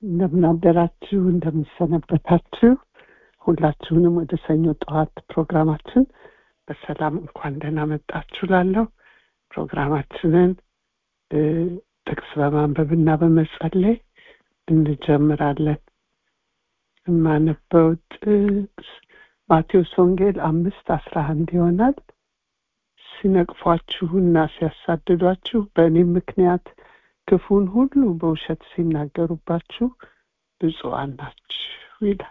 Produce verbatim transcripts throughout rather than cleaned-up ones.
እንደምን አደራችሁ፣ እንደምን ሰነበታችሁ። ሁላችሁንም ወደ ሰኞ ጠዋት ፕሮግራማችን በሰላም እንኳን ደህና መጣችሁ እላለሁ። ፕሮግራማችንን ጥቅስ በማንበብና በመጸለይ እንጀምራለን። የማነበው ጥቅስ ማቴዎስ ወንጌል አምስት አስራ አንድ ይሆናል። ሲነቅፏችሁና ሲያሳድዷችሁ በእኔም ምክንያት ክፉን ሁሉ በውሸት ሲናገሩባችሁ ብፁዓን ናችሁ ይላል።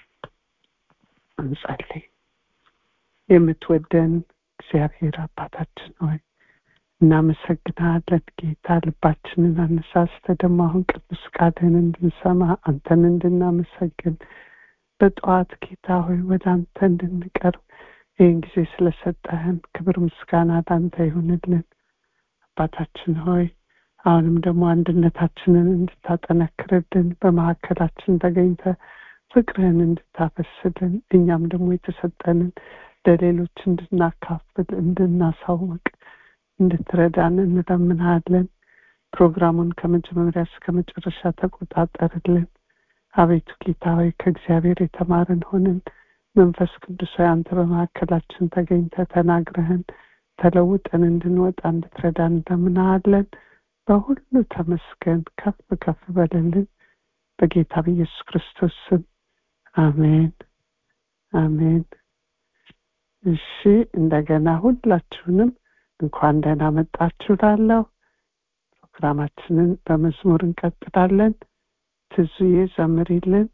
እንጸልይ። የምትወደን እግዚአብሔር አባታችን ሆይ እናመሰግናለን። ጌታ ልባችንን አነሳስተህ ደግሞ አሁን ቅዱስ ቃልህን እንድንሰማ አንተን እንድናመሰግን በጠዋት ጌታ ሆይ ወደ አንተ እንድንቀርብ ይህን ጊዜ ስለሰጠህን ክብር ምስጋና ለአንተ ይሁንልን። አባታችን ሆይ አሁንም ደግሞ አንድነታችንን እንድታጠነክርልን በመካከላችን ተገኝተህ ፍቅርህን እንድታፈስልን እኛም ደግሞ የተሰጠንን ለሌሎች እንድናካፍል እንድናሳውቅ እንድትረዳን እንለምንሃለን። ፕሮግራሙን ከመጀመሪያ እስከ መጨረሻ ተቆጣጠርልን። አቤቱ ጌታ ሆይ ከእግዚአብሔር የተማርን ሆንን መንፈስ ቅዱስ ሆይ አንተ በመካከላችን ተገኝተህ ተናግረህን ተለውጠን እንድንወጣ እንድትረዳን እንለምንሃለን። በሁሉ ተመስገን፣ ከፍ ከፍ በልልን። በጌታ በኢየሱስ ክርስቶስ ስም አሜን አሜን። እሺ እንደገና ሁላችሁንም እንኳን ደህና መጣችሁ እላለሁ። ፕሮግራማችንን በመዝሙር እንቀጥላለን። ትዙዬ ዘምሪልን።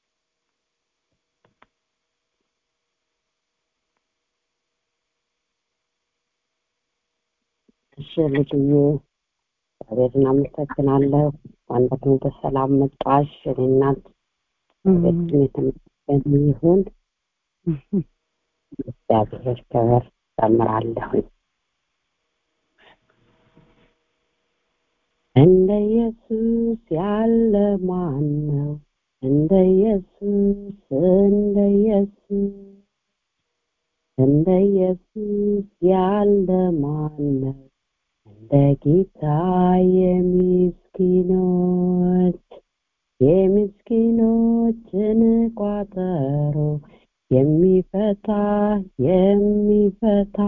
እሺ ልጅዬ እግዚአብሔር እናመሰግናለሁ። እንኳን ደግሞ በሰላም መጣሽ እናት። ቤትም የተመሰገነ ይሁን። እግዚአብሔር ክብር ዘምራለሁ። እንደ ኢየሱስ ያለ ማን ነው? እንደ ኢየሱስ እንደ ኢየሱስ እንደ ኢየሱስ ያለ ማን ነው? እንደ ጌታ የምስኪኖች የምስኪኖችን ቋጠሮ የሚፈታ የሚፈታ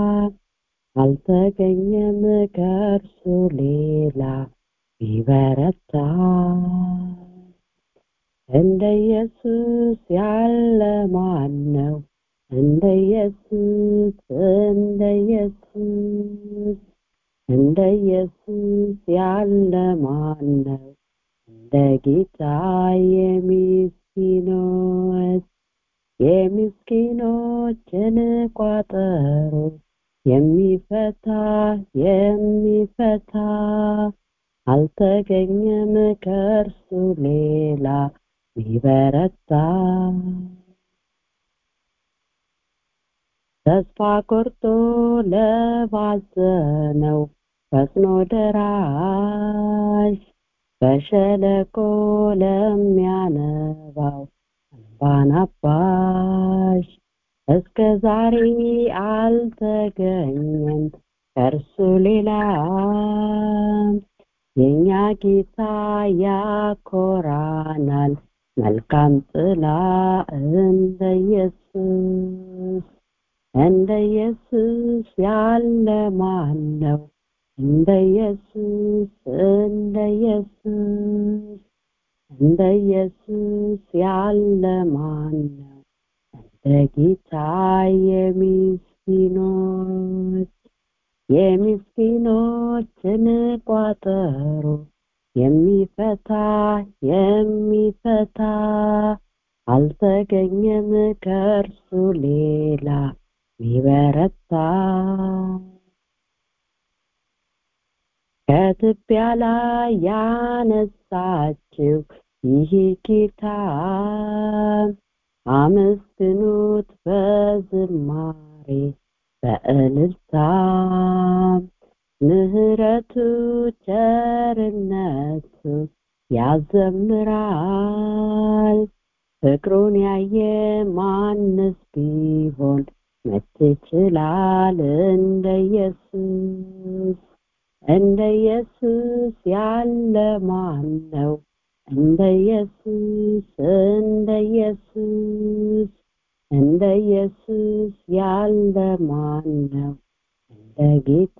አልተገኘም ከእርሱ ሌላ ቢበረታ። እንደ ኢየሱስ ያለ ማን ነው? እንደ ኢየሱስ እንደ ኢየሱስ እንደ ኢየሱስ ያለ ማን ነው? እንደ ጌታ የምስኪኖች የምስኪኖችን ቋጠሮ የሚፈታ የሚፈታ አልተገኘም ከእርሱ ሌላ ቢበረታ። ተስፋ ቆርጦ ለባዘነው ፈጥኖ ደራሽ በሸለቆ ለሚያነባው እንባን አባሽ እስከ ዛሬ አልተገኘም ከእርሱ ሌላ። የእኛ ጌታ ያኮራናል መልካም ጥላ እንደ ኢየሱስ እንደ ኢየሱስ ያለ ማን ነው? እንደ ኢየሱስ እንደ ኢየሱስ እንደ ኢየሱስ ያለ ማን ነው? እንደ ጌታ የምስኪኖች የምስኪኖችን ቋጠሮ የሚፈታ የሚፈታ አልተገኘም ከእርሱ ሌላ ቢበረታ። ከትቢያ ላይ ያነሳችው ይህ ጌታ አመስግኑት በዝማሬ በእልልታ። ምህረቱ ቸርነቱ ያዘምራል። ፍቅሩን ያየ ማንስ ቢሆን መች ይችላል? እንደ ኢየሱስ እንደ ኢየሱስ ያለ ማን ነው? እንደ ኢየሱስ እንደ ኢየሱስ እንደ ኢየሱስ ያለ ማን ነው? እንደ ጌታ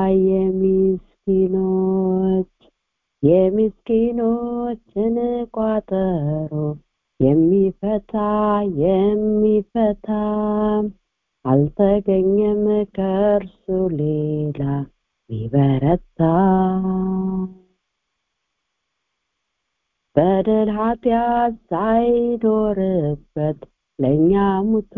የምስኪኖች የምስኪኖችን ቋጠሮ የሚፈታ የሚፈታ አልተገኘም ከእርሱ ሌላ ሚበረታ። በደል ኃጢአት ሳይኖርበት ለእኛ ሙቶ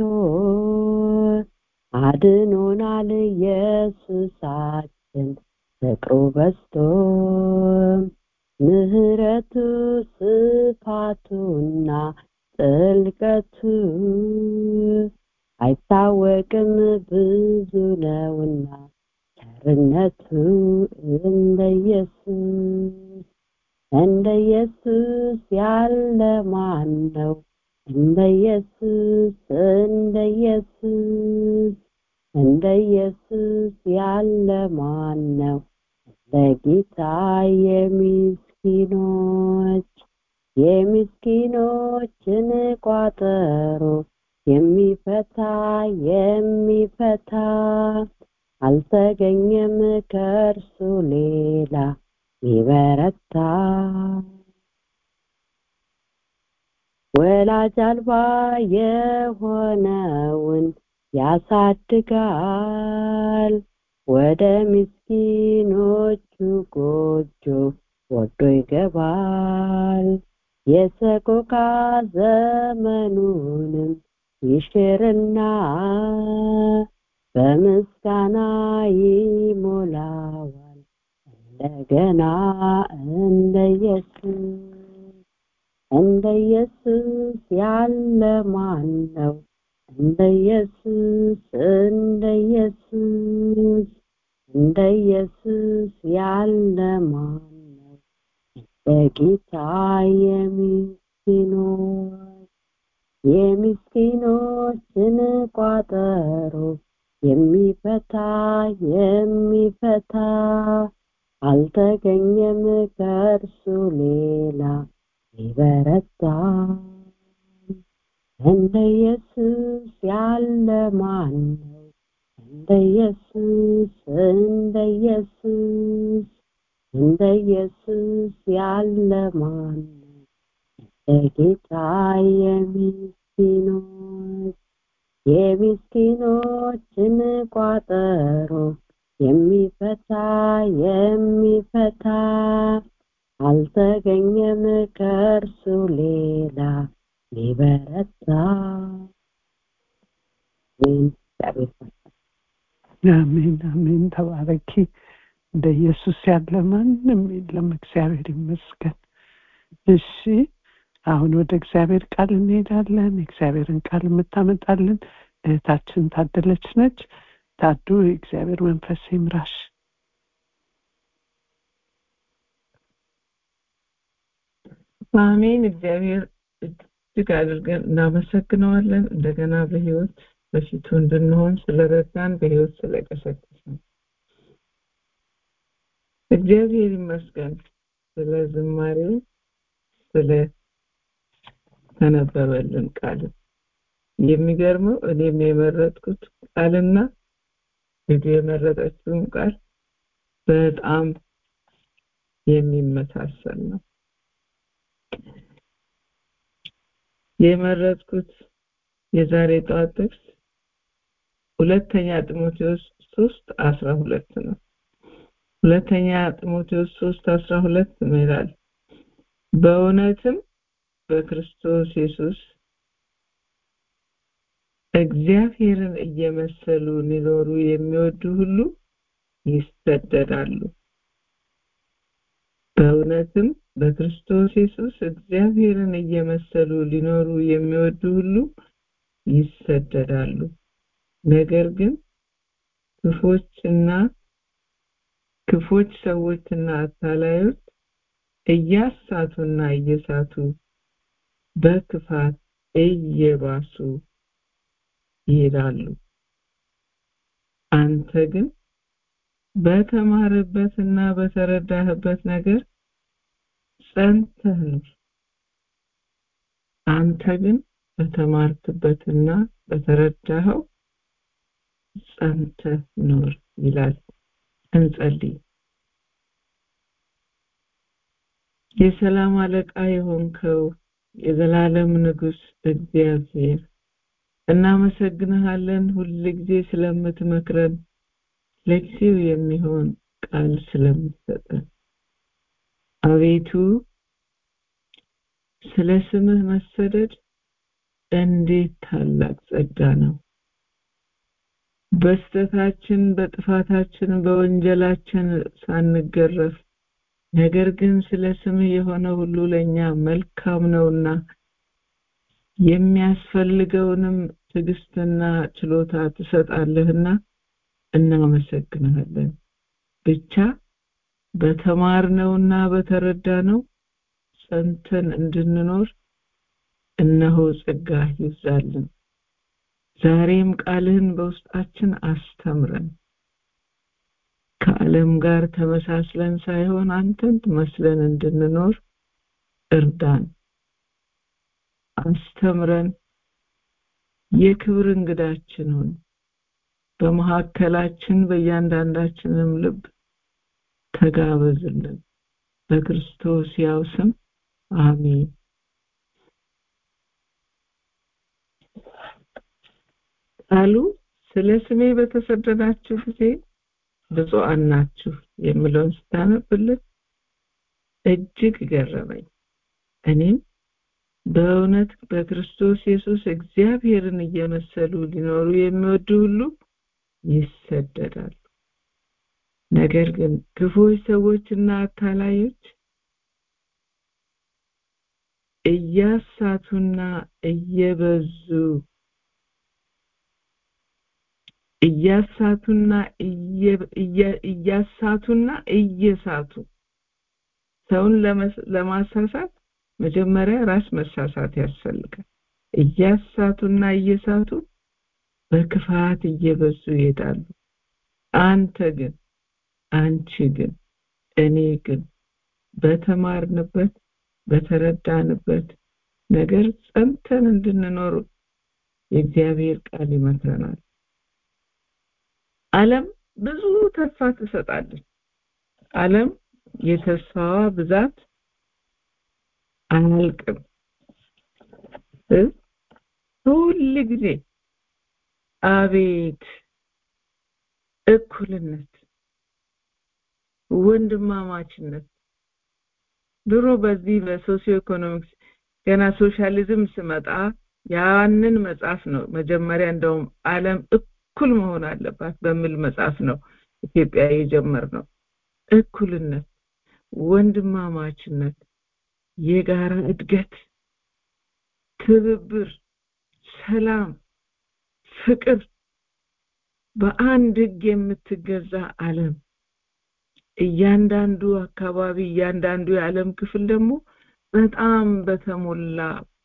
አድኖናል ኢየሱሳችን ፍቅሩ በዝቶ። ምህረቱ ስፋቱና ጥልቀቱ አይታወቅም ብዙ ነውና ቸርነቱ። እንደ ኢየሱስ እንደ ኢየሱስ ያለ ማን ነው? እንደ ኢየሱስ እንደ ኢየሱስ እንደ ኢየሱስ ያለ ማን ነው? እንደ ጌታ የምስኪኖች የምስኪኖችን ቋጠሮ የሚፈታ የሚፈታ አልተገኘም ከእርሱ ሌላ ሚበረታ። ወላጅ አልባ የሆነውን ያሳድጋል፣ ወደ ምስኪኖቹ ጎጆ ወዶ ይገባል። የሰቆቃ ዘመኑንም ይሽርና በምስጋና ይሞላዋል እንደገና። እንደ ኢየሱስ እንደ ኢየሱስ ያለ ማን ነው? እንደ ኢየሱስ እንደ ኢየሱስ እንደ ኢየሱስ ያለ ማን ነው? እንደ ጌታ የምስኪኖች የምስኪኖችን ቋጠሮ የሚፈታ የሚፈታ አልተገኘም ከእርሱ ሌላ ሚበረታ። እንደ ኢየሱስ ያለ ማን ነው? እንደ ኢየሱስ እንደ ኢየሱስ እንደ ኢየሱስ ያለ ማን ነው? እንደ ጌታ የምስኪኖች የምስኪኖችን ቋጠሮ የሚፈታ የሚፈታ አልተገኘም ከእርሱ ሌላ ሚበረታ። አሜን አሜን። ተባረኪ። እንደ ኢየሱስ ያለ ማንም የለም። እግዚአብሔር ይመስገን። እሺ አሁን ወደ እግዚአብሔር ቃል እንሄዳለን። እግዚአብሔርን ቃል የምታመጣልን እህታችን ታደለች ነች። ታዱ እግዚአብሔር መንፈስ ይምራሽ። አሜን። እግዚአብሔር እጅግ አድርገን እናመሰግነዋለን። እንደገና በህይወት በፊቱ እንድንሆን ስለረዳን፣ በህይወት ስለቀሰቀሰን እግዚአብሔር ይመስገን። ስለ ዝማሬ ስለ ተነበበልን ቃል የሚገርመው እኔም የመረጥኩት ቃልና ልጅ የመረጠችውን ቃል በጣም የሚመሳሰል ነው። የመረጥኩት የዛሬ ጠዋት ጥቅስ ሁለተኛ ጢሞቴዎስ ሶስት አስራ ሁለት ነው። ሁለተኛ ጢሞቴዎስ ሶስት አስራ ሁለት ይላል፣ በእውነትም በክርስቶስ ኢየሱስ እግዚአብሔርን እየመሰሉ ሊኖሩ የሚወዱ ሁሉ ይሰደዳሉ። በእውነትም በክርስቶስ ኢየሱስ እግዚአብሔርን እየመሰሉ ሊኖሩ የሚወዱ ሁሉ ይሰደዳሉ። ነገር ግን ክፎችና ክፎች ሰዎችና አታላዮች እያሳቱና እየሳቱ በክፋት እየባሱ ይሄዳሉ። አንተ ግን በተማረበትና በተረዳህበት ነገር ጸንተህ ኑር። አንተ ግን በተማርክበትና በተረዳኸው ጸንተህ ኑር ይላል። እንጸልይ። የሰላም አለቃ የሆንከው የዘላለም ንጉስ እግዚአብሔር እናመሰግንሃለን፣ ሁልጊዜ ስለምትመክረን፣ ለጊዜው የሚሆን ቃል ስለምትሰጠን። አቤቱ ስለ ስምህ መሰደድ እንዴት ታላቅ ጸጋ ነው! በስተታችን በጥፋታችን በወንጀላችን ሳንገረፍ ነገር ግን ስለ ስምህ የሆነ ሁሉ ለኛ መልካም ነውና የሚያስፈልገውንም ትዕግስትና ችሎታ ትሰጣለህና እናመሰግንሃለን። ብቻ በተማርነውና በተረዳነው ጸንተን እንድንኖር እነሆ ጸጋ ይብዛልን። ዛሬም ቃልህን በውስጣችን አስተምረን፣ ከዓለም ጋር ተመሳስለን ሳይሆን አንተን መስለን እንድንኖር እርዳን፣ አስተምረን። የክብር እንግዳችን ሁን። በመሐከላችን በእያንዳንዳችንም ልብ ተጋበዝልን። በክርስቶስ ያው ስም አሜን። ቃሉ ስለ ስሜ በተሰደዳችሁ ጊዜ ብፁዓን ናችሁ የሚለውን ስታነብልን እጅግ ገረመኝ። እኔም በእውነት በክርስቶስ ኢየሱስ እግዚአብሔርን እየመሰሉ ሊኖሩ የሚወዱ ሁሉ ይሰደዳሉ። ነገር ግን ክፉዎች ሰዎችና አታላዮች እያሳቱና እየበዙ እያሳቱና እያሳቱና እየሳቱ ሰውን ለማሳሳት መጀመሪያ ራስ መሳሳት ያስፈልጋል። እያሳቱና እየሳቱ በክፋት እየበዙ ይሄዳሉ። አንተ ግን አንቺ ግን እኔ ግን በተማርንበት በተረዳንበት ነገር ጸንተን እንድንኖር የእግዚአብሔር ቃል ይመክረናል። ዓለም ብዙ ተስፋ ትሰጣለች። ዓለም የተስፋዋ ብዛት አያልቅም። ሁሉ ጊዜ አቤት እኩልነት፣ ወንድማማችነት። ድሮ በዚህ በሶሲዮ ኢኮኖሚክስ ገና ሶሻሊዝም ስመጣ ያንን መጽሐፍ ነው መጀመሪያ እንደውም ዓለም እኩል መሆን አለባት በሚል መጽሐፍ ነው ኢትዮጵያ የጀመርነው። እኩልነት፣ ወንድማማችነት፣ የጋራ እድገት፣ ትብብር፣ ሰላም፣ ፍቅር፣ በአንድ ህግ የምትገዛ ዓለም። እያንዳንዱ አካባቢ እያንዳንዱ የዓለም ክፍል ደግሞ በጣም በተሞላ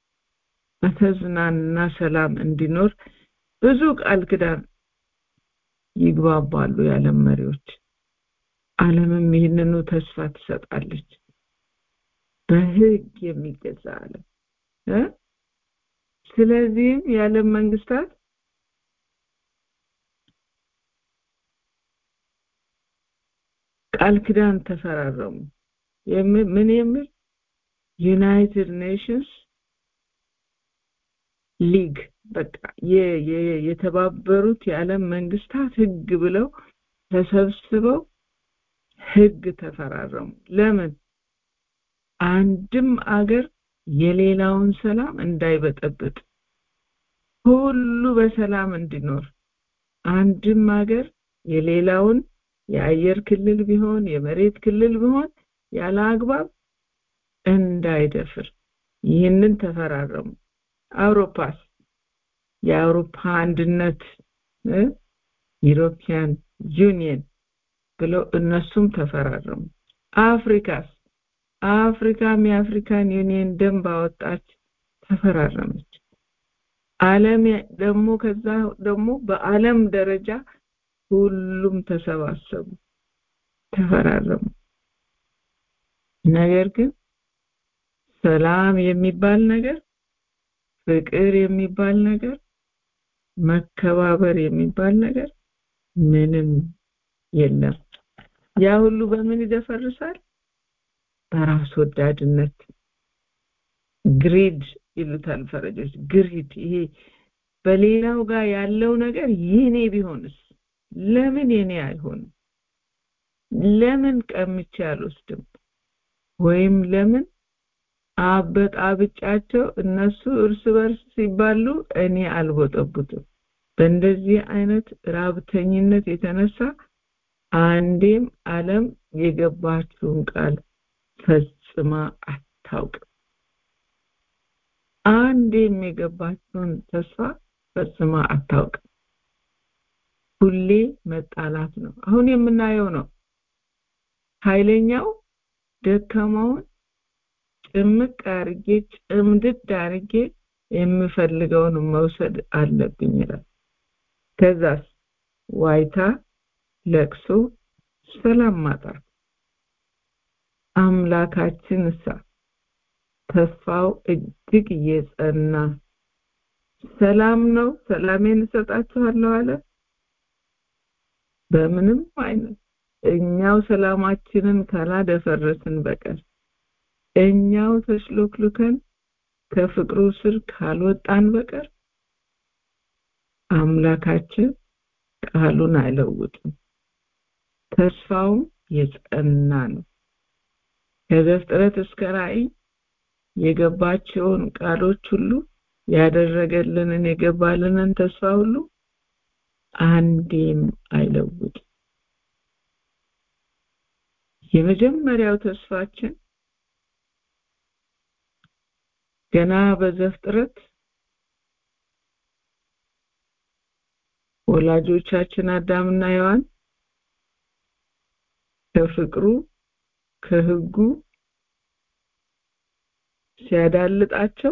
በተዝናና ሰላም እንዲኖር ብዙ ቃል ኪዳን ይግባባሉ የዓለም መሪዎች። ዓለምም ይህንኑ ተስፋ ትሰጣለች። በህግ የሚገዛ ዓለም እ ስለዚህም የዓለም መንግስታት ቃል ኪዳን ተፈራረሙ። ምን የሚል ዩናይትድ ኔሽንስ ሊግ በቃ የተባበሩት የዓለም መንግስታት ህግ ብለው ተሰብስበው ህግ ተፈራረሙ። ለምን? አንድም አገር የሌላውን ሰላም እንዳይበጠብጥ፣ ሁሉ በሰላም እንዲኖር፣ አንድም አገር የሌላውን የአየር ክልል ቢሆን የመሬት ክልል ቢሆን ያለ አግባብ እንዳይደፍር ይህንን ተፈራረሙ። አውሮፓስ የአውሮፓ አንድነት ዩሮፒያን ዩኒየን ብለው እነሱም ተፈራረሙ። አፍሪካስ አፍሪካም የአፍሪካን ዩኒየን ደንብ አወጣች፣ ተፈራረመች። ዓለም ደግሞ ከዛ ደግሞ በዓለም ደረጃ ሁሉም ተሰባሰቡ፣ ተፈራረሙ። ነገር ግን ሰላም የሚባል ነገር፣ ፍቅር የሚባል ነገር፣ መከባበር የሚባል ነገር ምንም የለም። ያ ሁሉ በምን ይደፈርሳል? በራስ ወዳድነት፣ ግሪድ ይሉታል ፈረጆች። ግሪድ፣ ይሄ በሌላው ጋር ያለው ነገር የኔ ቢሆንስ ለምን የኔ አይሆንም? ለምን ቀምቼ አልወስድም? ወይም ለምን አበጣብጫቸው እነሱ እርስ በርስ ሲባሉ እኔ አልቦጠቡትም? በእንደዚህ አይነት ራብተኝነት የተነሳ አንዴም ዓለም የገባችውን ቃል ፈጽማ አታውቅም። አንዴም የገባችውን ተስፋ ፈጽማ አታውቅም። ሁሌ መጣላት ነው። አሁን የምናየው ነው። ኃይለኛው ደካማውን ጭምቅ አርጌ ጭምድድ አርጌ የምፈልገውን መውሰድ አለብኝ ይላል። ከዛስ ዋይታ፣ ለቅሶ፣ ሰላም ማጣት። አምላካችንስ ተስፋው እጅግ የጸና ሰላም ነው። ሰላሜን እሰጣችኋለሁ አለ። በምንም አይነት እኛው ሰላማችንን ካላደፈረስን በቀር እኛው ተሽሎክሉከን ከፍቅሩ ስር ካልወጣን በቀር አምላካችን ቃሉን አይለውጥም። ተስፋው የጸና ነው። ከዘፍጥረት እስከ ራእይ የገባቸውን ቃሎች ሁሉ ያደረገልንን የገባልንን ተስፋ ሁሉ አንዴም አይለውጥም። የመጀመሪያው ተስፋችን ገና በዘፍጥረት ወላጆቻችን አዳምና ሔዋን ከፍቅሩ ከሕጉ ሲያዳልጣቸው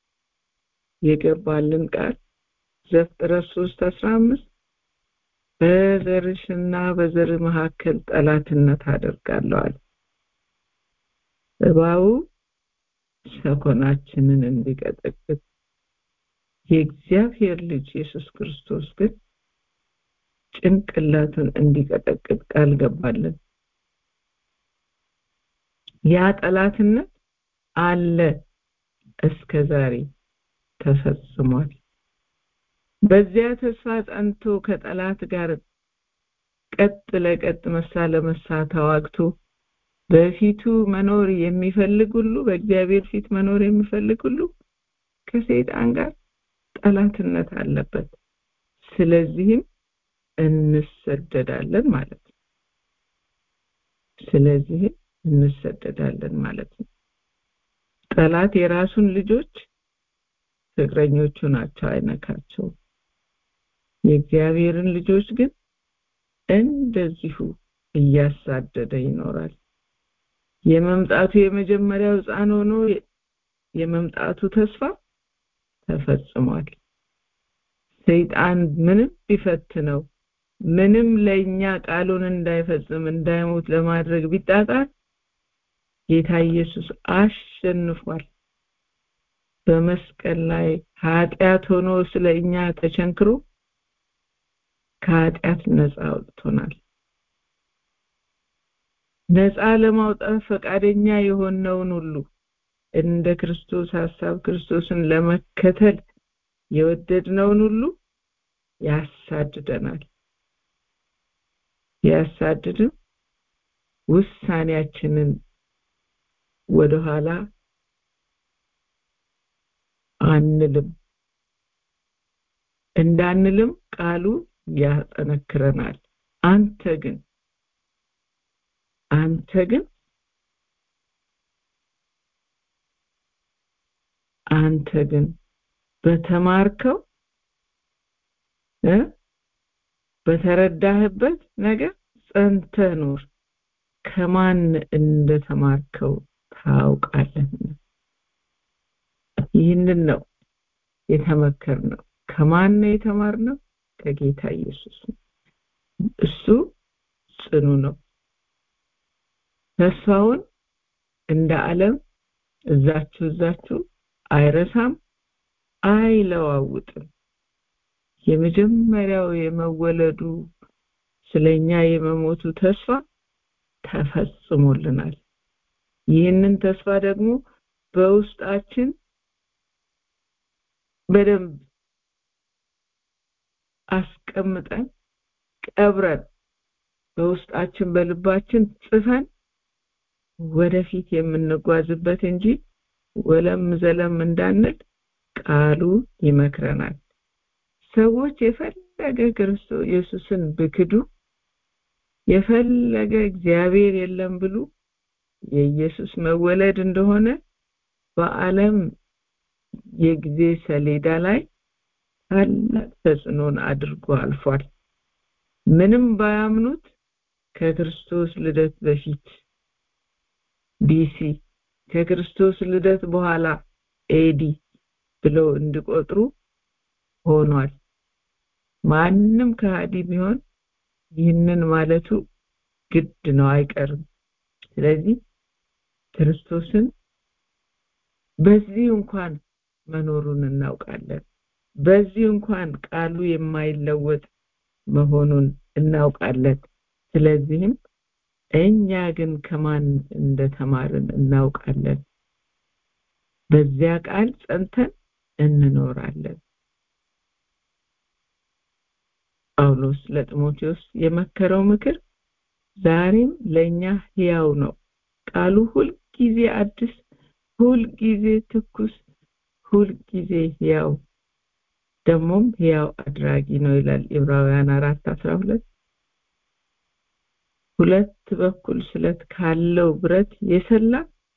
የገባልን ቃል ዘፍጥረት ሶስት አስራ አምስት በዘርሽና በዘር መካከል ጠላትነት አደርጋለሁ አለ። እባቡ ሰኮናችንን እንዲቀጠቅጥ የእግዚአብሔር ልጅ ኢየሱስ ክርስቶስ ግን ጭንቅላቱን እንዲቀጠቅጥ ቃል ገባልን። ያ ጠላትነት አለ እስከ ዛሬ ተፈጽሟል። በዚያ ተስፋ ጸንቶ ከጠላት ጋር ቀጥ ለቀጥ መሳ ለመሳ ተዋግቶ በፊቱ መኖር የሚፈልግ ሁሉ በእግዚአብሔር ፊት መኖር የሚፈልግ ሁሉ ከሰይጣን ጋር ጠላትነት አለበት። ስለዚህም እንሰደዳለን ማለት ነው። ስለዚህ እንሰደዳለን ማለት ነው። ጠላት የራሱን ልጆች ፍቅረኞቹ ናቸው፣ አይነካቸው። የእግዚአብሔርን ልጆች ግን እንደዚሁ እያሳደደ ይኖራል። የመምጣቱ የመጀመሪያው ሕፃን ሆኖ የመምጣቱ ተስፋ ተፈጽሟል። ሰይጣን ምንም ቢፈትነው ምንም ለኛ ቃሉን እንዳይፈጽም እንዳይሞት ለማድረግ ቢጣጣር ጌታ ኢየሱስ አሸንፏል። በመስቀል ላይ ኃጢአት ሆኖ ስለኛ ተቸንክሮ ከኃጢአት ነፃ አውጥቶናል። ነፃ ለማውጣት ፈቃደኛ የሆነውን ሁሉ እንደ ክርስቶስ ሐሳብ ክርስቶስን ለመከተል የወደድነውን ሁሉ ያሳድደናል። ያሳድድም ውሳኔያችንን ወደ ኋላ አንልም እንዳንልም ቃሉ ያጠነክረናል። አንተ ግን አንተ ግን አንተ ግን በተማርከው እ በተረዳህበት ነገር ጸንተህ ኑር፣ ከማን እንደተማርከው ታውቃለህ። ይህንን ነው የተመከርነው። ከማን ነው የተማርነው? ከጌታ ኢየሱስ ነው። እሱ ጽኑ ነው። ተስፋውን እንደ ዓለም እዛችሁ እዛችሁ አይረሳም አይለዋውጥም። የመጀመሪያው የመወለዱ ስለኛ የመሞቱ ተስፋ ተፈጽሞልናል። ይህንን ተስፋ ደግሞ በውስጣችን በደንብ አስቀምጠን ቀብረን በውስጣችን በልባችን ጽፈን ወደፊት የምንጓዝበት እንጂ ወለም ዘለም እንዳንል ቃሉ ይመክረናል። ሰዎች የፈለገ ክርስቶስ ኢየሱስን ብክዱ የፈለገ እግዚአብሔር የለም ብሉ የኢየሱስ መወለድ እንደሆነ በዓለም የጊዜ ሰሌዳ ላይ ታላቅ ተጽዕኖን አድርጎ አልፏል። ምንም ባያምኑት ከክርስቶስ ልደት በፊት ቢሲ ከክርስቶስ ልደት በኋላ ኤዲ ብለው እንዲቆጥሩ ሆኗል። ማንንም ከሃዲ ቢሆን ይህንን ማለቱ ግድ ነው አይቀርም። ስለዚህ ክርስቶስን በዚህ እንኳን መኖሩን እናውቃለን። በዚህ እንኳን ቃሉ የማይለወጥ መሆኑን እናውቃለን። ስለዚህም እኛ ግን ከማን እንደተማርን እናውቃለን። በዚያ ቃል ጸንተን እንኖራለን። ጳውሎስ ለጢሞቴዎስ የመከረው ምክር ዛሬም ለኛ ሕያው ነው። ቃሉ ሁል ጊዜ አዲስ፣ ሁል ጊዜ ትኩስ፣ ሁል ጊዜ ሕያው ደሞም ሕያው አድራጊ ነው ይላል ዕብራውያን አራት አስራ ሁለት። ሁለት በኩል ስለት ካለው ብረት የሰላ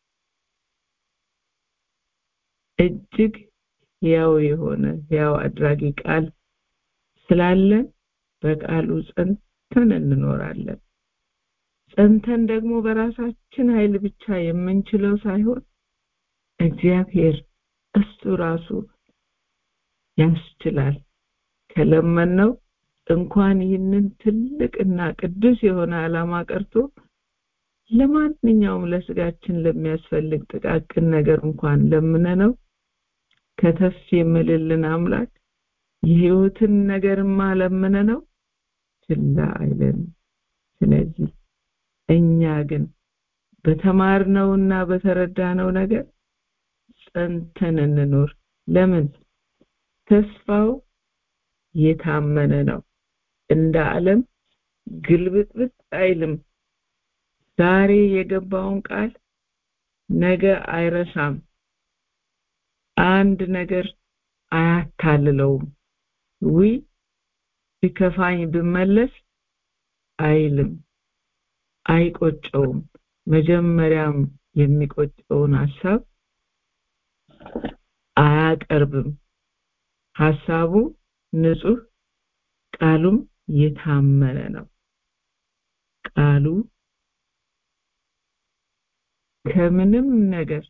እጅግ ሕያው የሆነ ሕያው አድራጊ ቃል ስላለን በቃሉ ጸንተን እንኖራለን። ጸንተን ደግሞ በራሳችን ኃይል ብቻ የምንችለው ሳይሆን እግዚአብሔር እሱ ራሱ ያስችላል። ከለመነው እንኳን ይህንን ትልቅና ቅዱስ የሆነ ዓላማ ቀርቶ ለማንኛውም ለስጋችን ለሚያስፈልግ ጥቃቅን ነገር እንኳን ለምነነው ከተፍ የሚልልን አምላክ የሕይወትን ነገርማ ለምነነው ችላ አይለን። ስለዚህ እኛ ግን በተማርነውና በተረዳነው ነገር ጸንተን እንኖር። ለምን? ተስፋው የታመነ ነው። እንደ ዓለም ግልብጥብጥ አይልም። ዛሬ የገባውን ቃል ነገ አይረሳም። አንድ ነገር አያታልለውም። ዊ ቢከፋኝ ብመለስ አይልም፣ አይቆጨውም። መጀመሪያም የሚቆጨውን ሐሳብ አያቀርብም። ሐሳቡ ንጹህ፣ ቃሉም የታመነ ነው። ቃሉ ከምንም ነገር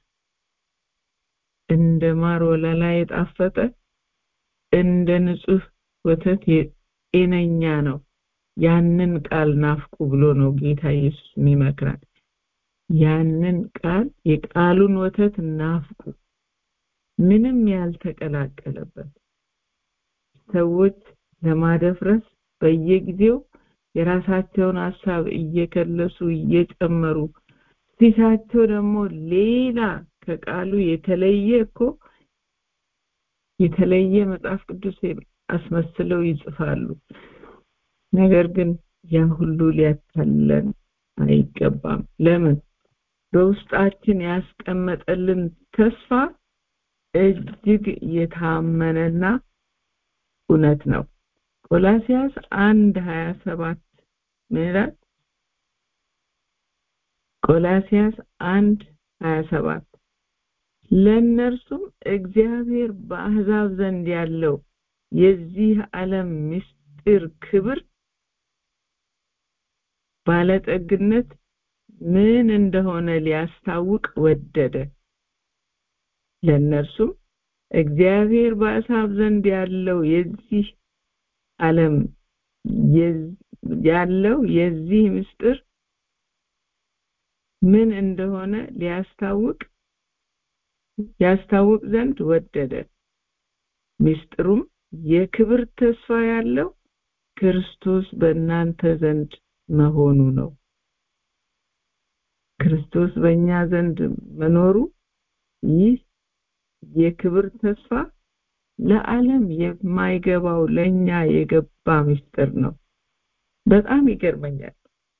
እንደ ማር ወለላ የጣፈጠ እንደ ንጹህ ወተት ጤነኛ ነው። ያንን ቃል ናፍቁ ብሎ ነው ጌታ ኢየሱስ የሚመክራል። ያንን ቃል የቃሉን ወተት ናፍቁ፣ ምንም ያልተቀላቀለበት። ሰዎች ለማደፍረስ በየጊዜው የራሳቸውን ሐሳብ እየከለሱ እየጨመሩ ሲሳቸው ደግሞ ሌላ ከቃሉ የተለየ እኮ የተለየ መጽሐፍ ቅዱስ አስመስለው ይጽፋሉ። ነገር ግን ያ ሁሉ ሊያታልለን አይገባም። ለምን? በውስጣችን ያስቀመጠልን ተስፋ እጅግ የታመነና እውነት ነው። ቆላስይስ አንድ ሃያ ሰባት ምዕራፍ ቆላስይስ አንድ ሃያ ሰባት ለእነርሱም እግዚአብሔር በአሕዛብ ዘንድ ያለው የዚህ ዓለም ምስጢር ክብር ባለጠግነት ምን እንደሆነ ሊያስታውቅ ወደደ። ለእነርሱም እግዚአብሔር በአሕዛብ ዘንድ ያለው የዚህ ዓለም ያለው የዚህ ምስጢር ምን እንደሆነ ሊያስታውቅ ያስታውቅ ዘንድ ወደደ። ምስጢሩም የክብር ተስፋ ያለው ክርስቶስ በእናንተ ዘንድ መሆኑ ነው። ክርስቶስ በእኛ ዘንድ መኖሩ ይህ የክብር ተስፋ ለዓለም የማይገባው ለኛ የገባ ምስጢር ነው። በጣም ይገርመኛል።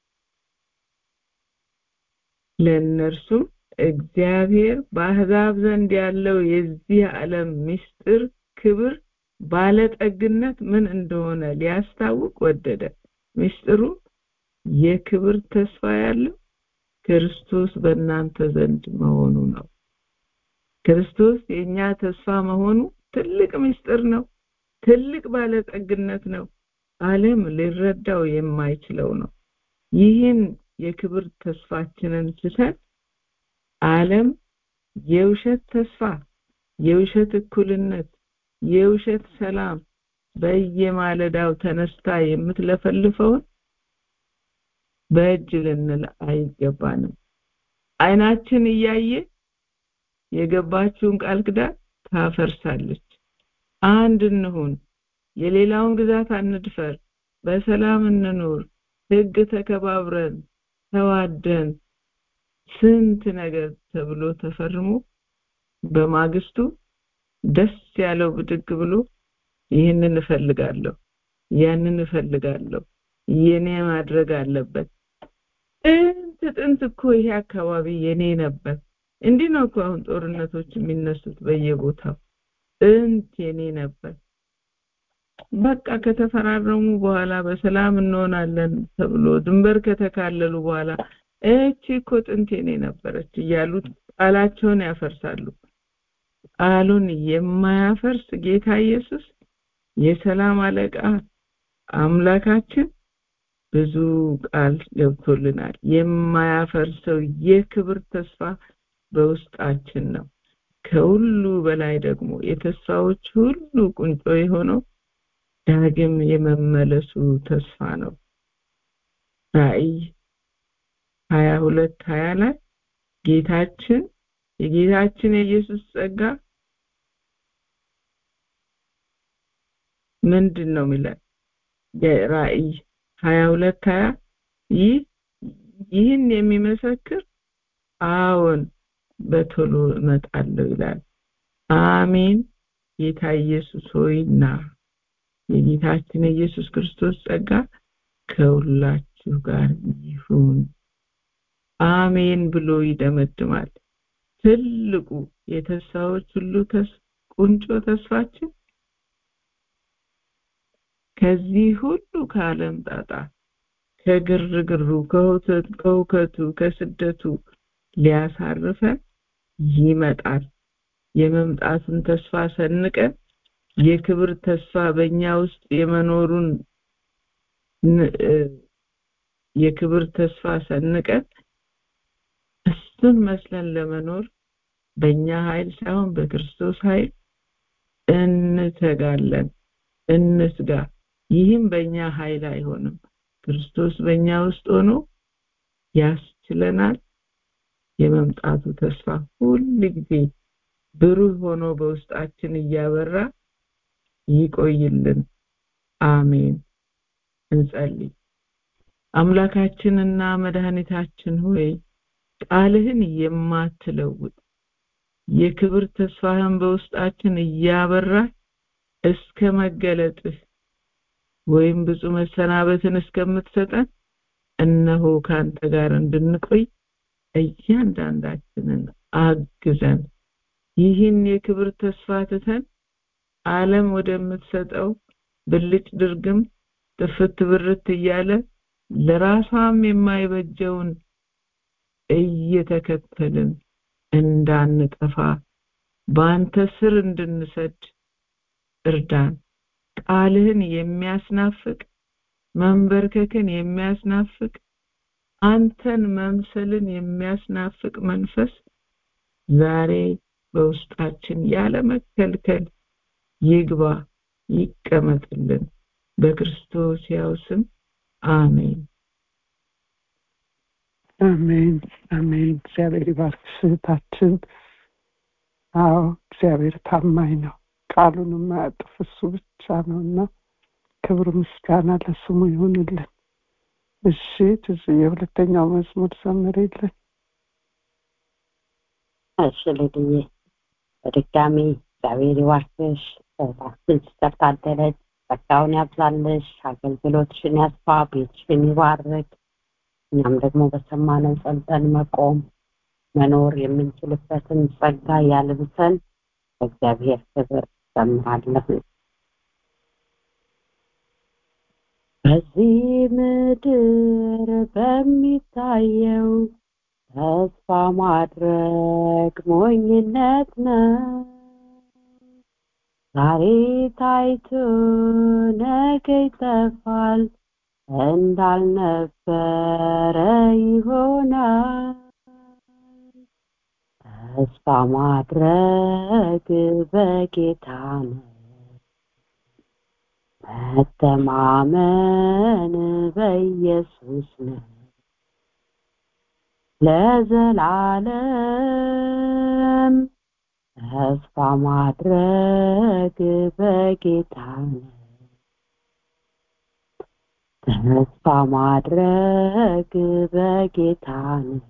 ለእነርሱም እግዚአብሔር በአሕዛብ ዘንድ ያለው የዚህ ዓለም ምስጢር ክብር ባለጠግነት ምን እንደሆነ ሊያስታውቅ ወደደ። ምስጢሩ የክብር ተስፋ ያለው ክርስቶስ በእናንተ ዘንድ መሆኑ ነው። ክርስቶስ የኛ ተስፋ መሆኑ ትልቅ ምስጢር ነው። ትልቅ ባለጠግነት ነው። ዓለም ሊረዳው የማይችለው ነው። ይህን የክብር ተስፋችንን ስተን ዓለም የውሸት ተስፋ፣ የውሸት እኩልነት፣ የውሸት ሰላም በየማለዳው ተነስታ የምትለፈልፈውን በእጅ ልንል አይገባንም። አይናችን እያየ የገባችውን ቃል ኪዳን ታፈርሳለች። አንድ እንሁን፣ የሌላውን ግዛት አንድፈር፣ በሰላም እንኑር፣ ሕግ ተከባብረን ተዋደን ስንት ነገር ተብሎ ተፈርሞ በማግስቱ ደስ ያለው ብድግ ብሎ ይህንን እፈልጋለሁ፣ ያንን እፈልጋለሁ፣ የኔ ማድረግ አለበት። ጥንት ጥንት እኮ ይሄ አካባቢ የኔ ነበር። እንዲህ ነው እኮ አሁን ጦርነቶች የሚነሱት በየቦታው። ጥንት የኔ ነበር። በቃ ከተፈራረሙ በኋላ በሰላም እንሆናለን ተብሎ ድንበር ከተካለሉ በኋላ እቺ እኮ ጥንት የኔ ነበረች እያሉ ቃላቸውን ያፈርሳሉ። ቃሉን የማያፈርስ ጌታ ኢየሱስ የሰላም አለቃ አምላካችን ብዙ ቃል ገብቶልናል። የማያፈርሰው የክብር ተስፋ በውስጣችን ነው። ከሁሉ በላይ ደግሞ የተስፋዎች ሁሉ ቁንጮ የሆነው ዳግም የመመለሱ ተስፋ ነው። ራእይ ሀያ ሁለት ሀያ ላይ ጌታችን የጌታችን የኢየሱስ ጸጋ ምንድነው የሚለው? ራእይ ሀያ ሁለት ሀያ ይህ ይህን የሚመሰክር አዎን በቶሎ እመጣለሁ ይላል። አሜን። ጌታ ኢየሱስ ሆይና የጌታችን የኢየሱስ ክርስቶስ ጸጋ ከሁላችሁ ጋር ይሁን። አሜን ብሎ ይደመድማል። ትልቁ የተስፋዎች ሁሉ ቁንጮ ተስፋችን ከዚህ ሁሉ ከዓለም ጣጣ፣ ከግርግሩ፣ ከሁከቱ፣ ከስደቱ ሊያሳርፈን ይመጣል። የመምጣቱን ተስፋ ሰንቀን የክብር ተስፋ በእኛ ውስጥ የመኖሩን የክብር ተስፋ ሰንቀን እሱን መስለን ለመኖር በእኛ ኃይል ሳይሆን በክርስቶስ ኃይል እንተጋለን፣ እንስጋ። ይህም በእኛ ኃይል አይሆንም። ክርስቶስ በእኛ ውስጥ ሆኖ ያስችለናል። የመምጣቱ ተስፋ ሁሉ ጊዜ ብሩህ ሆኖ በውስጣችን እያበራ ይቆይልን። አሜን። እንጸልይ። አምላካችንና መድኃኒታችን ሆይ ቃልህን የማትለውጥ የክብር ተስፋህን በውስጣችን እያበራ እስከ መገለጥህ ወይም ብዙ መሰናበትን እስከምትሰጠን እነሆ ካንተ ጋር እንድንቆይ እያንዳንዳችንን አግዘን። ይህን የክብር ተስፋ ትተን ዓለም ወደምትሰጠው ብልጭ ድርግም ጥፍት ብርት እያለ ለራሷም የማይበጀውን እየተከተልን እንዳንጠፋ በአንተ ስር እንድንሰድ እርዳን። ቃልህን የሚያስናፍቅ መንበርከክን የሚያስናፍቅ አንተን መምሰልን የሚያስናፍቅ መንፈስ ዛሬ በውስጣችን ያለ መከልከል ይግባ፣ ይቀመጥልን። በክርስቶስ ያው ስም አሜን። አሜን አሜን። እግዚአብሔር ይባርክሽ እህታችን። አዎ እግዚአብሔር ታማኝ ነው፣ ቃሉን የማያጥፍ እሱ ብቻ ነውና ክብር ምስጋና ለስሙ ይሁንልን። እሺ ትዝ የሁለተኛው መዝሙር ዘምሪልን። እሺ ልድዬ በድጋሚ እግዚአብሔር ይባርክሽ። ታችን ስተታደለች ጸጋውን ያብዛልሽ፣ አገልግሎትሽን ያስፋ፣ ቤትሽን ይባርክ። እኛም ደግሞ በሰማነው ጸንተን መቆም መኖር የምንችልበትን ጸጋ ያልብሰን። በእግዚአብሔር ክብር ዘምራለሁ። በዚህ ምድር በሚታየው ተስፋ ማድረግ ሞኝነት ነው። ዛሬ ታይቶ ነገ ይጠፋል፣ እንዳልነበረ ይሆናል። ተስፋ ማድረግ በጌታ ነው፣ መተማመን በኢየሱስ ነው። ለዘላለም ተስፋ ማድረግ በጌታ ነው፣ ተስፋ ማድረግ በጌታ ነው።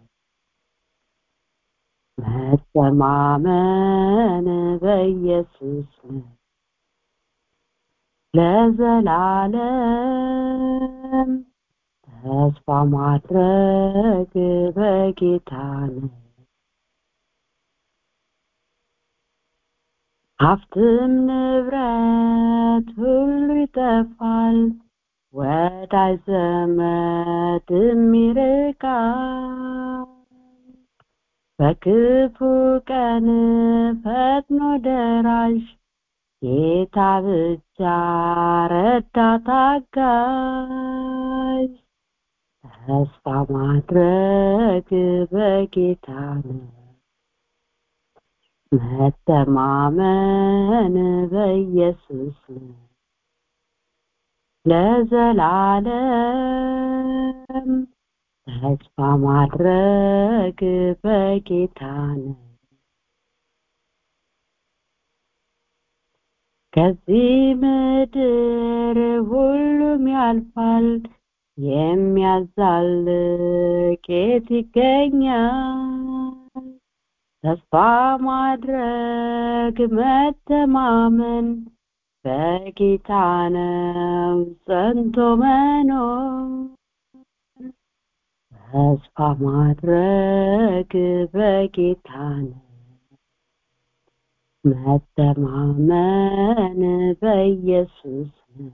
መተማመን በኢየሱስ ነው። ለዘላለም ተስፋ ማድረግ በጌታ ነው። ሀብትም ንብረት ሁሉ ይጠፋል፣ ወዳጅ ዘመድም ይርቃል። በክፉ ቀን ፈጥኖ ደራሽ ጌታ ብቻ ረዳት አጋዥ። ተስፋ ማድረግ በጌታ ነው፣ መተማመን በኢየሱስ ነው። ለዘላለም ተስፋ ማድረግ በጌታ ነው። ከዚህ ምድር ሁሉም ያልፋል፣ የሚያዛልቅ የት ይገኛል? ተስፋ ማድረግ መተማመን በጌታ ነው ጸንቶ መኖር። ተስፋ ማድረግ በጌታ ነው፣ መተማመን በኢየሱስ ነው።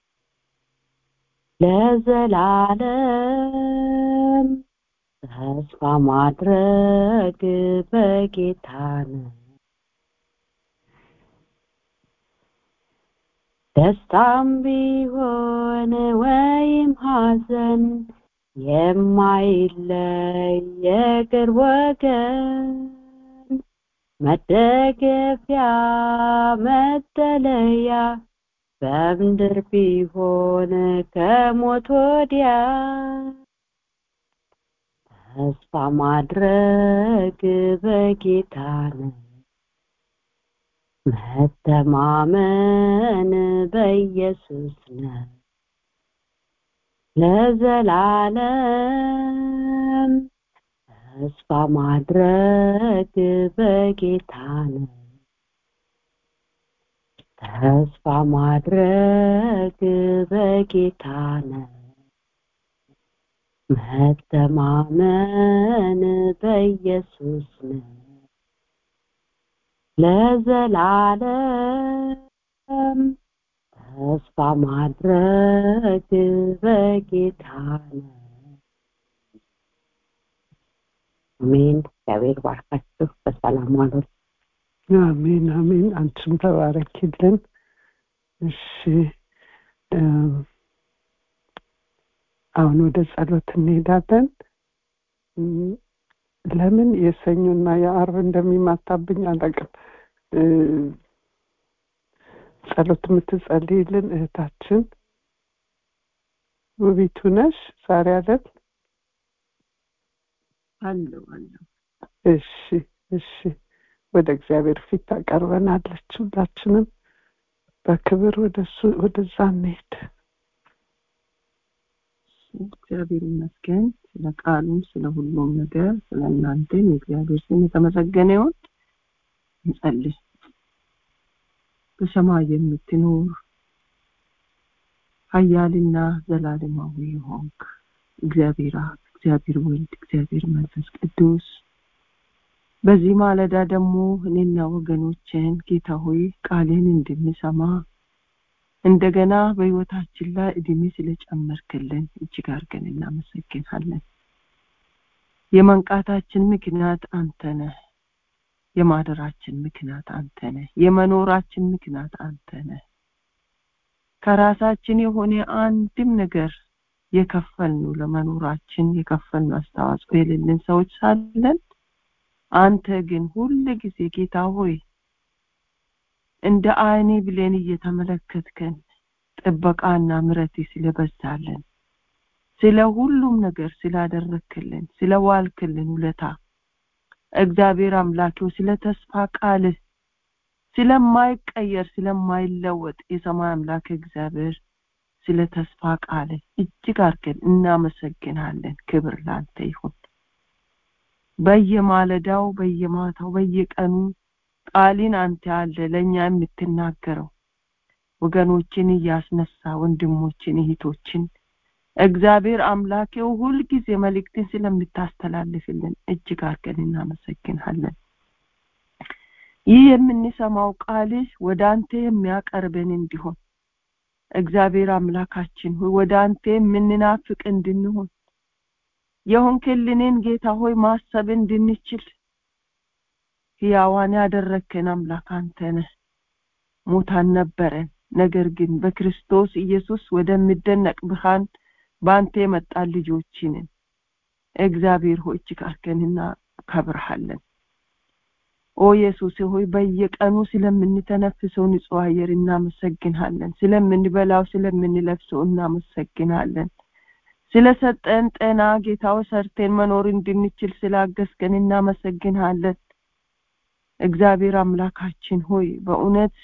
ለዘላለም ተስፋ ማድረግ በጌታ ነው። ደስታም ቢሆን ወይም ሐዘን የማይለይ የቅርብ ወገን፣ መደገፊያ መጠለያ በምድር ቢሆን ከሞት ወዲያ። ተስፋ ማድረግ በጌታ ነው፣ መተማመን በኢየሱስ ነው። ለዘላለም ተስፋ ማድረግ በጌታ ነው፣ ተስፋ ማድረግ በጌታ ነው። መተማመን በኢየሱስ ነው። ለዘላለም ተስፋ ማድረግ በጌታ ነው። አሜን። እግዚአብሔር ባርካችሁ። በሰላም ዋሉ። አሜን አሜን። አንቺም ተባረኪልን። እሺ አሁን ወደ ጸሎት እንሄዳለን። ለምን የሰኞና የዓርብ እንደሚማታብኝ አላውቅም። ጸሎት የምትጸልይልን እህታችን ውቢቱ ነሽ ዛሬ አይደል? አለው አለው። እሺ እሺ ወደ እግዚአብሔር ፊት ታቀርበናለች። ሁላችንም በክብር ወደሱ ወደዛ እንሄድ። እግዚአብሔር ይመስገን ስለ ቃሉም ስለ ሁሉም ነገር ስለእናንተ የእግዚአብሔር ስም የተመሰገነ ይሁን። እንጸልይ። በሰማይ የምትኖር ኃያልና ዘላለማዊ ሆንክ እግዚአብሔር አብ፣ እግዚአብሔር ወልድ፣ እግዚአብሔር መንፈስ ቅዱስ በዚህ ማለዳ ደግሞ እኔና ወገኖቼን ጌታ ሆይ ቃልን እንድንሰማ እንደገና በህይወታችን ላይ እድሜ ስለጨመርክልን እጅግ አድርገን እናመሰግናለን። የመንቃታችን ምክንያት አንተ ነህ። የማደራችን ምክንያት አንተ ነህ። የመኖራችን ምክንያት አንተ ነህ። ከራሳችን የሆነ አንድም ነገር የከፈልነው ለመኖራችን የከፈልነው አስተዋጽኦ የሌለን ሰዎች ሳለን አንተ ግን ሁሉ ጊዜ ጌታ ሆይ እንደ አይኔ ብሌን እየተመለከትከን ጥበቃና ምሕረት ስለበዛልን ስለ ሁሉም ነገር ስላደረክልን ስለዋልክልን ውለታ እግዚአብሔር አምላኬው ስለ ተስፋ ቃል ስለማይቀየር ስለማይለወጥ የሰማይ አምላክ እግዚአብሔር ስለ ተስፋ ቃል እጅግ አድርገን እናመሰግናለን። ክብር ላንተ ይሁን። በየማለዳው በየማታው በየቀኑ ቃልን አንተ ያለ ለኛ የምትናገረው ወገኖችን ያስነሳ ወንድሞችን እህቶችን እግዚአብሔር አምላኬው ሁሉ ጊዜ መልእክትን ስለምታስተላልፍልን እጅግ አድርገን እናመሰግናለን። ይህ የምንሰማው ቃል ወደ አንተ የሚያቀርበን እንዲሆን እግዚአብሔር አምላካችን ሆይ ወደ አንተ የምንናፍቅ እንድንሆን የሆንክልንን ጌታ ሆይ ማሰብ እንድንችል ሕያዋን ያደረከን አምላክ አንተ ነህ። ሙታን ነበረን፣ ነገር ግን በክርስቶስ ኢየሱስ ወደሚደነቅ ብርሃን ባንተ የመጣ ልጆች ነን። እግዚአብሔር ሆይ እጅግ አድርገን እናከብርሃለን። ኦ ኢየሱስ ሆይ በየቀኑ ስለምንተነፍሰው ንጹህ አየር እናመሰግናለን። ስለምንበላው ስለምንለብሰው እናመሰግናለን። ስለሰጠን ጤና ጌታው ሰርተን መኖር እንድንችል ስላገዝከን እናመሰግናለን። እግዚአብሔር አምላካችን ሆይ በእውነት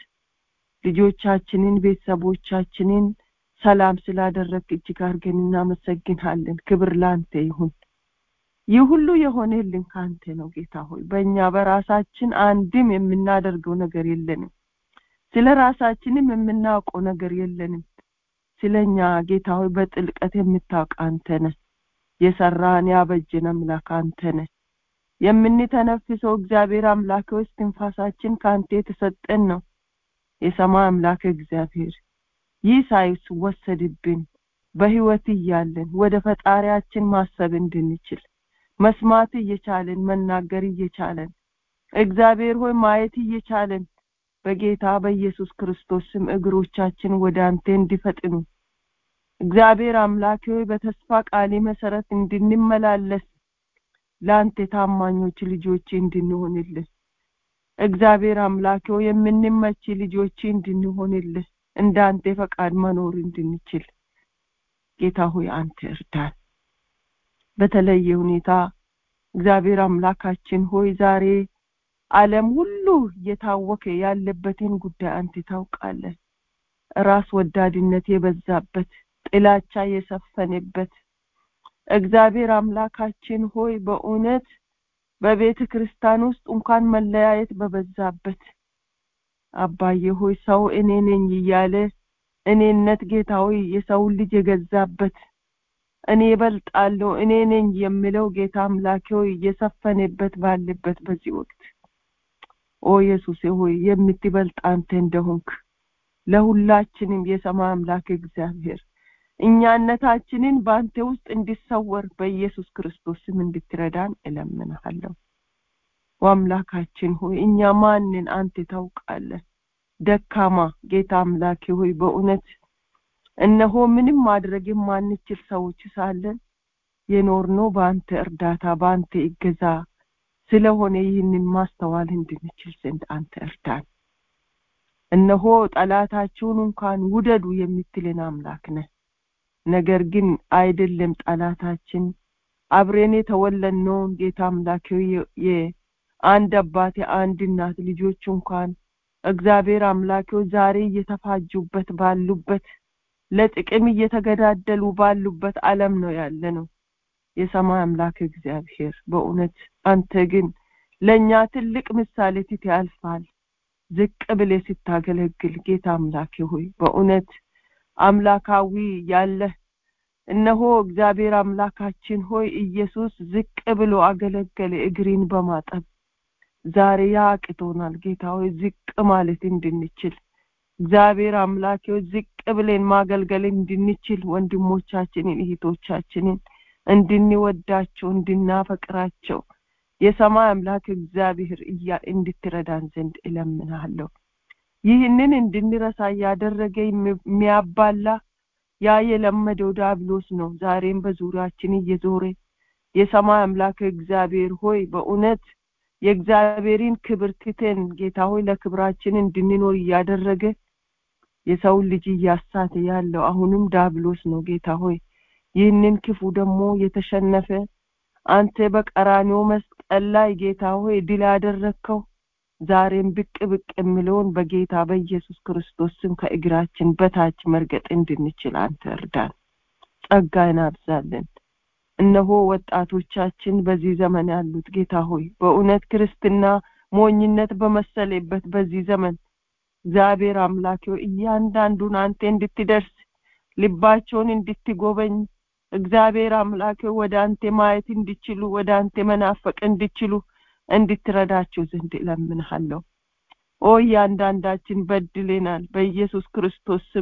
ልጆቻችንን ቤተሰቦቻችንን ሰላም ስላደረክ እጅግ አድርገን እናመሰግናለን። ክብር ላንተ ይሁን። ይህ ሁሉ የሆነልን ካንተ ነው ጌታ ሆይ። በእኛ በራሳችን አንድም የምናደርገው ነገር የለንም። ስለራሳችንም የምናውቀው ነገር የለንም። ስለኛ ጌታ ሆይ በጥልቀት የምታውቅ አንተ ነህ። የሰራን ያበጀን አምላክ አንተ ነህ። የምንተነፍሰው እግዚአብሔር አምላክ ሆይ ትንፋሳችን ካንተ የተሰጠን ነው። የሰማይ አምላክ እግዚአብሔር ይህ ሳይወሰድብን በህይወት እያለን ወደ ፈጣሪያችን ማሰብ እንድንችል መስማት እየቻለን መናገር እየቻለን እግዚአብሔር ሆይ ማየት እየቻለን በጌታ በኢየሱስ ክርስቶስ ስም እግሮቻችን ወደ አንተ እንዲፈጥኑ እግዚአብሔር አምላክ ሆይ በተስፋ ቃል መሰረት እንድንመላለስ ላንተ ታማኞች ልጆች እንድንሆንልህ እግዚአብሔር አምላክ ሆይ የምንመች ልጆች እንድንሆንልህ እንዳንተ ፈቃድ መኖር እንድንችል ጌታ ሆይ አንተ እርዳን። በተለየ ሁኔታ እግዚአብሔር አምላካችን ሆይ ዛሬ ዓለም ሁሉ የታወከ ያለበትን ጉዳይ አንተ ታውቃለህ። ራስ ወዳድነት የበዛበት ጥላቻ የሰፈነበት እግዚአብሔር አምላካችን ሆይ በእውነት በቤተ ክርስቲያን ውስጥ እንኳን መለያየት በበዛበት አባዬ ሆይ ሰው እኔ ነኝ እያለ እኔነት ጌታ ሆይ የሰው ልጅ የገዛበት እኔ እበልጣለሁ እኔ ነኝ የሚለው ጌታ አምላክ ሆይ የሰፈነበት ባለበት በዚህ ወቅት ኦ ኢየሱስ ሆይ የምትበልጥ አንተ እንደሆንክ ለሁላችንም የሰማይ አምላክ እግዚአብሔር እኛነታችንን ባንተ ውስጥ እንዲሰወር በኢየሱስ ክርስቶስ ስም እንድትረዳን እለምንሃለሁ። ወአምላካችን ሆይ እኛ ማንን አንተ ታውቃለህ። ደካማ ጌታ አምላክ ሆይ በእውነት እነሆ ምንም ማድረግ የማንችል ሰዎች ሳለን የኖርነው ባንተ እርዳታ ባንተ እገዛ ስለሆነ ይህንን ማስተዋል እንድንችል ዘንድ አንተ እርዳን። እነሆ ጠላታችሁን እንኳን ውደዱ የምትልን አምላክ ነህ። ነገር ግን አይደለም ጠላታችን አብረን የተወለድነው ጌታ አምላክ ሆይ አንድ አባት አንድ እናት ልጆች እንኳን እግዚአብሔር አምላኬው ዛሬ እየተፋጁበት ባሉበት ለጥቅም እየተገዳደሉ ባሉበት ዓለም ነው ያለነው። የሰማይ አምላክ እግዚአብሔር በእውነት አንተ ግን ለኛ ትልቅ ምሳሌ ትያልፋል። ዝቅ ብለህ ስታገለግል ጌታ አምላኬ ሆይ በእውነት አምላካዊ ያለ እነሆ እግዚአብሔር አምላካችን ሆይ ኢየሱስ ዝቅ ብሎ አገለገለ እግሪን በማጠብ። ዛሬ ያቅቶናል ጌታ ሆይ ዝቅ ማለት እንድንችል እግዚአብሔር አምላኬው ዝቅ ብለን ማገልገል እንድንችል ወንድሞቻችንን እህቶቻችንን እንድንወዳቸው እንድናፈቅራቸው የሰማይ አምላክ እግዚአብሔር እያ እንድትረዳን ዘንድ እለምናለሁ። ይህንን እንድንረሳ ያደረገ የሚያባላ ያ የለመደው ዲያብሎስ ነው ዛሬም በዙሪያችን እየዞረ የሰማይ አምላክ እግዚአብሔር ሆይ በእውነት የእግዚአብሔርን ክብር ትተን ጌታ ሆይ ለክብራችን እንድንኖር ያደረገ የሰው ልጅ ያሳተ ያለው አሁንም ዲያብሎስ ነው ጌታ ሆይ ይህንን ክፉ ደግሞ የተሸነፈ አንተ በቀራንዮ መስቀል ላይ ጌታ ሆይ ድል ያደረከው ዛሬም ብቅ ብቅ የሚለውን በጌታ በኢየሱስ ክርስቶስ ስም ከእግራችን በታች መርገጥ እንድንችል አንተ እርዳን፣ ጸጋን አብዛልን። እነሆ ወጣቶቻችን በዚህ ዘመን ያሉት ጌታ ሆይ በእውነት ክርስትና ሞኝነት በመሰለበት በዚህ ዘመን እግዚአብሔር አምላኬው እያንዳንዱን አንተ እንድትደርስ ልባቸውን እንድትጎበኝ እግዚአብሔር አምላኬው ወደ አንተ ማየት እንዲችሉ ወደ አንተ መናፈቅ እንዲችሉ እንድትረዳቸው ዘንድ እለምንሃለሁ። ኦ ያንዳንዳችን በድለናል፣ በኢየሱስ ክርስቶስ ስም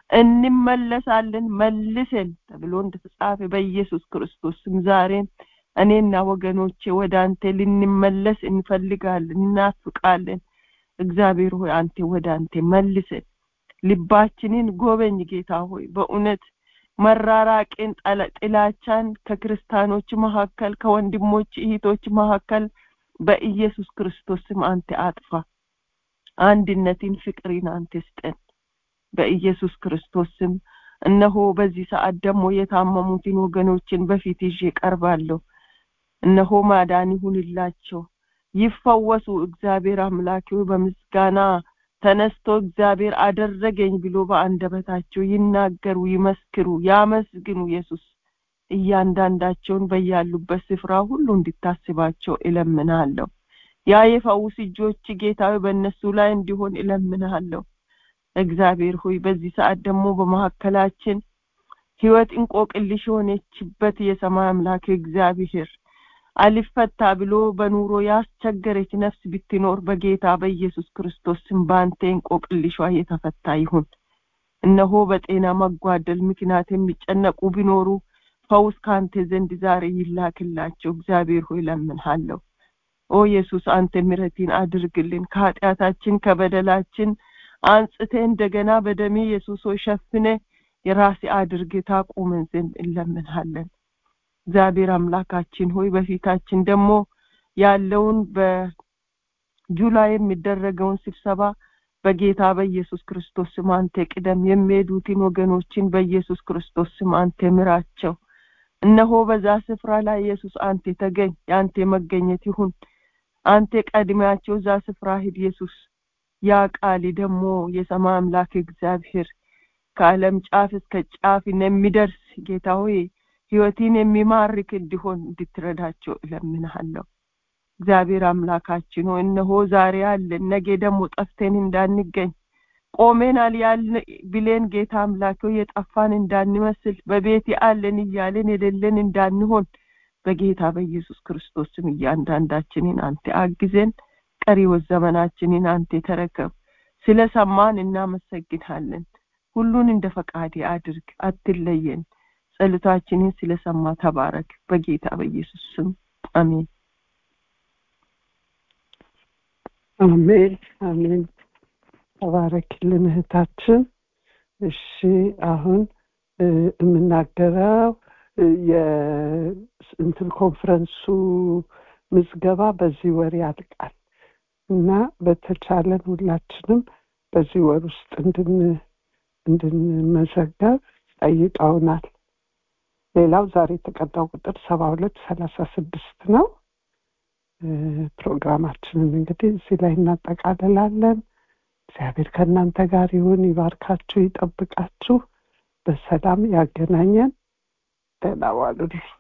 እንመለሳለን መልሰን ተብሎ እንደተጻፈ በኢየሱስ ክርስቶስ ስም ዛሬ እኔና ወገኖቼ ወደ አንተ ልንመለስ እንፈልጋለን እናፍቃለን። እግዚአብሔር ሆይ አንተ ወደ አንተ መልሰን ልባችንን ጎበኝ ጌታ ሆይ በእውነት መራራቅን ጥላቻን ከክርስቲያኖች መካከል ከወንድሞች እህቶች መካከል በኢየሱስ ክርስቶስ ስም አንተ አጥፋ። አንድነትን ፍቅርን አንተ ስጠን በኢየሱስ ክርስቶስ ስም። እነሆ በዚህ ሰዓት ደግሞ የታመሙትን ወገኖችን በፊት ይዤ ቀርባለሁ። እነሆ ማዳን ይሁንላቸው ይፈወሱ። እግዚአብሔር አምላኬው በምስጋና ተነስቶ እግዚአብሔር አደረገኝ ብሎ በአንደበታቸው ይናገሩ ይመስክሩ ያመስግኑ። ኢየሱስ እያንዳንዳቸውን በያሉበት ስፍራ ሁሉ እንድታስባቸው እለምናለሁ። ያ የፈውስ እጆች ጌታዬ በእነሱ ላይ እንዲሆን እለምናለሁ። እግዚአብሔር ሆይ በዚህ ሰዓት ደግሞ በመሐከላችን ሕይወት እንቆቅልሽ ሆነችበት የሰማይ አምላክ እግዚአብሔር አልፈታ ብሎ በኑሮ ያስቸገረች ነፍስ ብትኖር በጌታ በኢየሱስ ክርስቶስ ስም ባንተ እንቆቅልሿ የተፈታ ይሁን። እነሆ በጤና መጓደል ምክንያት የሚጨነቁ ቢኖሩ ፈውስ ካንተ ዘንድ ዛሬ ይላክላቸው። እግዚአብሔር ሆይ ለምንሃለሁ። ኦ ኢየሱስ አንተ ምሕረትን አድርግልን፣ ከኃጢአታችን ከበደላችን አንጽተ እንደገና በደም ኢየሱስ ሆይ ሸፍነ የራስ አድርግ ታቆመን ዘንድ እንለምንሃለን። እግዚአብሔር አምላካችን ሆይ በፊታችን ደግሞ ያለውን በጁላይ የሚደረገውን ስብሰባ በጌታ በኢየሱስ ክርስቶስ ስም አንተ ቅደም። የሚሄዱትን ወገኖችን በኢየሱስ ክርስቶስ ስም አንተ ምራቸው። እነሆ በዛ ስፍራ ላይ ኢየሱስ አንተ ተገኝ፣ ያንተ መገኘት ይሁን። አንተ ቀድሚያቸው ዛ ስፍራ ሂድ ኢየሱስ። ያ ቃል ደግሞ የሰማይ አምላክ እግዚአብሔር ከዓለም ጫፍ እስከ ጫፍ የሚደርስ ጌታ ሆይ ሕይወትን የሚማርክ እንዲሆን እንድትረዳቸው እለምንሃለሁ። እግዚአብሔር አምላካችን ሆይ እነሆ ዛሬ አለን ነገ ደግሞ ጠፍተን እንዳንገኝ ቆመናል ያልን ብለን ጌታ አምላክ ሆይ የጠፋን እንዳንመስል በቤት ያለን እያለን የሌለን እንዳንሆን በጌታ በኢየሱስ ክርስቶስ ስም እያንዳንዳችንን አንተ አግዘን። ቀሪው ዘመናችንን አንተ ተረከብ። ስለሰማን እናመሰግናለን። ሁሉን እንደ ፈቃድ አድርግ፣ አትለየን። ጸሎታችንን ስለሰማ ተባረክ። በጌታ በኢየሱስ ስም አሜን አሜን አሜን። ተባረክልን እህታችን። እሺ አሁን የምናገረው የእንትን ኮንፈረንሱ ምዝገባ በዚህ ወር ያልቃል እና በተቻለን ሁላችንም በዚህ ወር ውስጥ እንድን እንድንመዘገብ ጠይቀውናል። ሌላው ዛሬ የተቀዳው ቁጥር ሰባ ሁለት ሰላሳ ስድስት ነው። ፕሮግራማችንን እንግዲህ እዚህ ላይ እናጠቃልላለን። እግዚአብሔር ከእናንተ ጋር ይሁን፣ ይባርካችሁ፣ ይጠብቃችሁ፣ በሰላም ያገናኘን። ደህና ዋሉልኝ።